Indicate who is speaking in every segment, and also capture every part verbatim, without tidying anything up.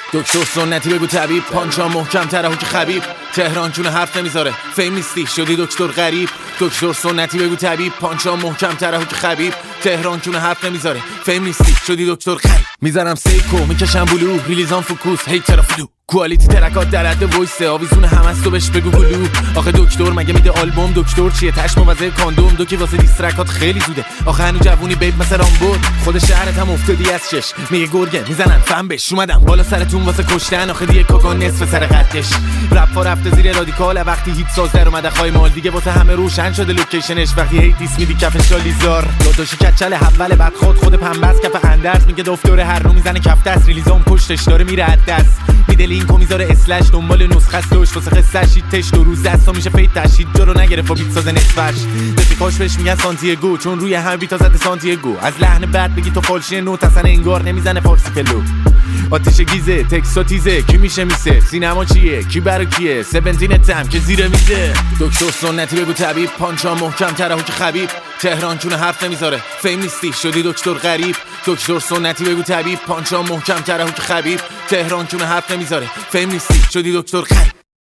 Speaker 1: دکتر سنتی بگو طبیب، پانچا محکم تره که خبیب، تهران چونه حرف نمیذاره، فیم نیستی شدی دکتر غریب. دکتر سنتی بگو طبیب، پانچا محکم تره که خبیب، تهران چونه حرف نمیذاره، فیم نیستی شدی دکتر غریب. میذارم سیکو میکشم بلو، ریلیزان فوکوس هیتر فلو، کوالیتی ترکات در حد وایسه، آویزون همستو بهش بگو گلو. آخه دکتر مگه میده آلبوم؟ دکتر چیه تش موزه کاندوم؟ دو کی واسه دیسترکات خیلی زوده، آخه هنو جوونی بیب مثل رامبو. خود شهرت هم افتادی از شش، میگه گرگه میزنن فهم بش، اومدم بالا سرتون واسه کشتن، آخه دیگه کاکا نصف سر قدش. رپ ها رفته زیر رادیکال، وقتی هیت ساز در اومده خای مال دیگه واسه همه روشن شده لوکیشنش، وقتی هی دیس میدی کف شالیزار. داداش کچل اول بعد خود خود پنبس کف اندرز، میگه دکتر هر رو میزنه کف دست، ریلیزام پشتش داره میره از دست، میده لینکو میذاره اسلش، دنبال نسخه استوش واسه قصه‌ش تش، دو روز دستا میشه فید تشید جو رو نگرفت و بیت ساز نصفش. رفیقاش بهش میگن سانتیاگو، چون روی هم بیتا زده سانتیاگو. از لحن بعد بگی تو فالشی نوت اصلا انگار نمیزنه فارسی پلو. آتیش گیزه تکسا تیزه، کی میشه میسه، سینما چیه کی برا کیه، سبنتین تم که زیر میزه. دکتر سنتی بگو طبیب، پانچا محکم تره که خبیب، تهران چونه حرف نمیذاره، فیم نیستی شدی دکتر غریب. دکتر سنتی بگو طبیب، پانچا محکم تره که خبیب، تهران چونه حرف نمیذاره، فیم نیستی شدی دکتر غریب.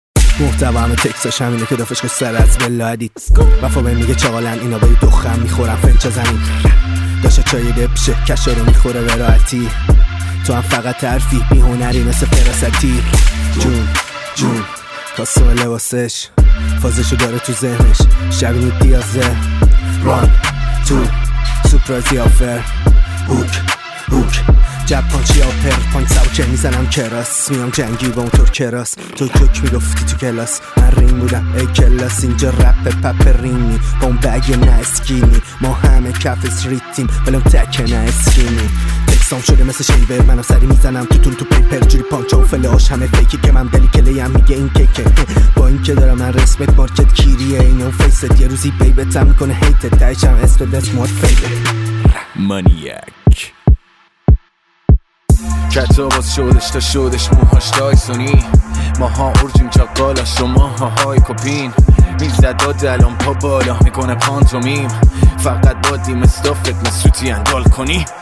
Speaker 2: محتوا همه تکساش همینه که دافش که سر از بلادید، وفا به میگه چاقالن اینا به دخم میخورن فنچا زمین، داشته چای دپشه کشه رو میخوره به راحتی، تو هم فقط حرفی بی هنری مثل فراستی. جون جون کاسو لباسش فازشو داره تو ذهنش، شبینی دیازه ران تو سپرایزی آفر، هوک هوک جب پانچی آپر پانک ساوچه میزنم کراس، میام جنگی با اون تور کراس، تو جوک میگفتی تو کلاس، من ریم بودم ای کلاس، اینجا رپ پپ ریمی با اون بگ نه اسکینی، ما همه کف استریتیم ولم تک نه اسکینی. تکسام شده مثل شیور، منو سری میزنم تو تون تو پیپر جوری پانچا و فلاش همه فیکی که من دلی کلی هم میگه این کیکه، با این که دارم من رسمت مارکت کیریه اینو فیست، یه روزی بیبتم میکنه هیت تایشم اسم دست مورد فیده
Speaker 1: مانیاک. کتاباز شدش تا شدش موهاش دایسونی، ماها اورجیم چاقالا شما ها های کپین، میزد داد الان پا بالا میکنه پانتومیم، فقط با دیم استافت مسوتی اندال کنی.